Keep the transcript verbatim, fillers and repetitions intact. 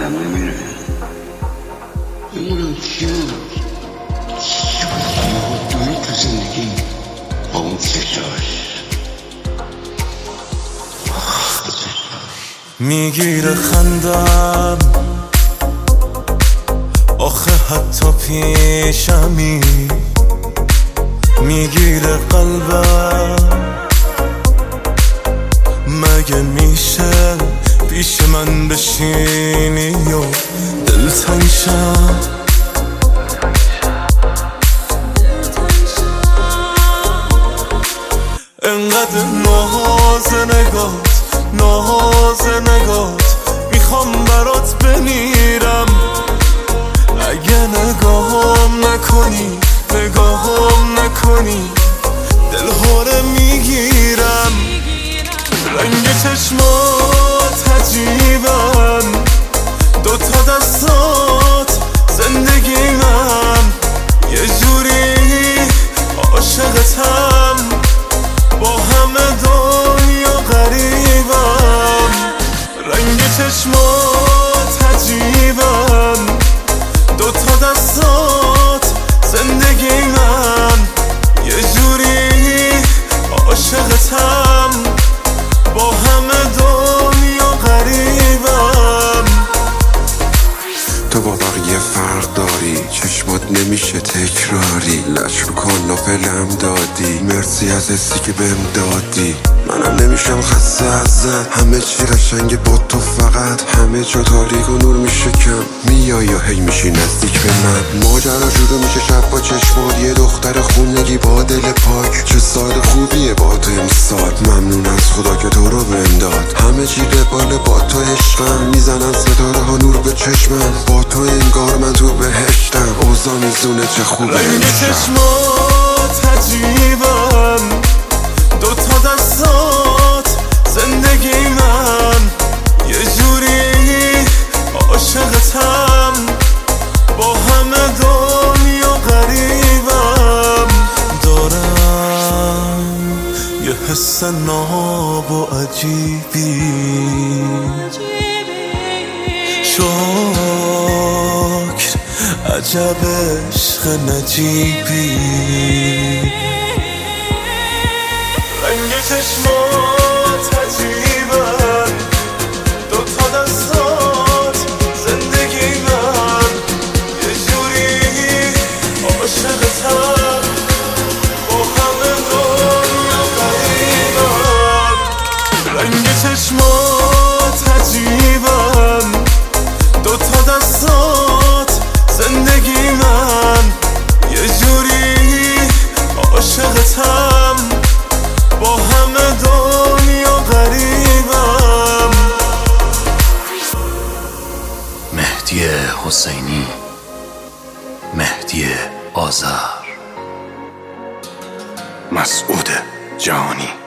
آدمایی میره نمیدونم چیه یهودونی تو زندگی با اون چشاش میگیره خندم آخه حتی پیشمی میگیره قلبم مگه میشه پیش من بشینی و دلتنگ شم انقدر ناز نگات ناز نگات میخوام برات بمیرم اگه نگاهم نکنی نگاهم نکنی دلهوره میگیرم رنگ چشمات عجیبن دوتا دستات زندگی من یه جوری عاشقتم با همه دنیا غریبم رنگ چشمات عجیبن دوتا دستات زندگی من یه جوری عاشقتم با همه دنیا غریبم تو با بقیه فرق داری چشمات نمیشه تکراری لش رو کاناپلم دادی مرسی از حسی که بهم دادی منم نمیشم خسته ازت همه چی قشنگه با تو فقط همه جا تاریک و نور میشه کم میای یا هی میشی نزدیک به من ماجرا شروع میشه شب با چشمات یه دختر خونگی با دل پاک چه سال خوبیه با تو امسال ممنون از خدا که تو رو بهم داد همه چی قبال با تو عشقم میزنن ستاره ها نور به چشمم با تو انگار من تو بهشتم اوضاع میزونه چه خوبه رنگ چشمات عجیبن دوتا دستات زندگی من یه جوری عاشقتم با همه دنیا غریبم دارم یه حس ناب و عجیبی شکر عجب عشق نجیبی رنگ چشمات عجیبن دوتا دستات زندگی من یه جوری عاشقتم با همه دنیا غریبم رنگ چشمات عجیبن دوتا دستات زندگی من یه جوری عاشقتم با همه دنیا غریبم مهدی حسینی مهدی آذر مسعود جهانی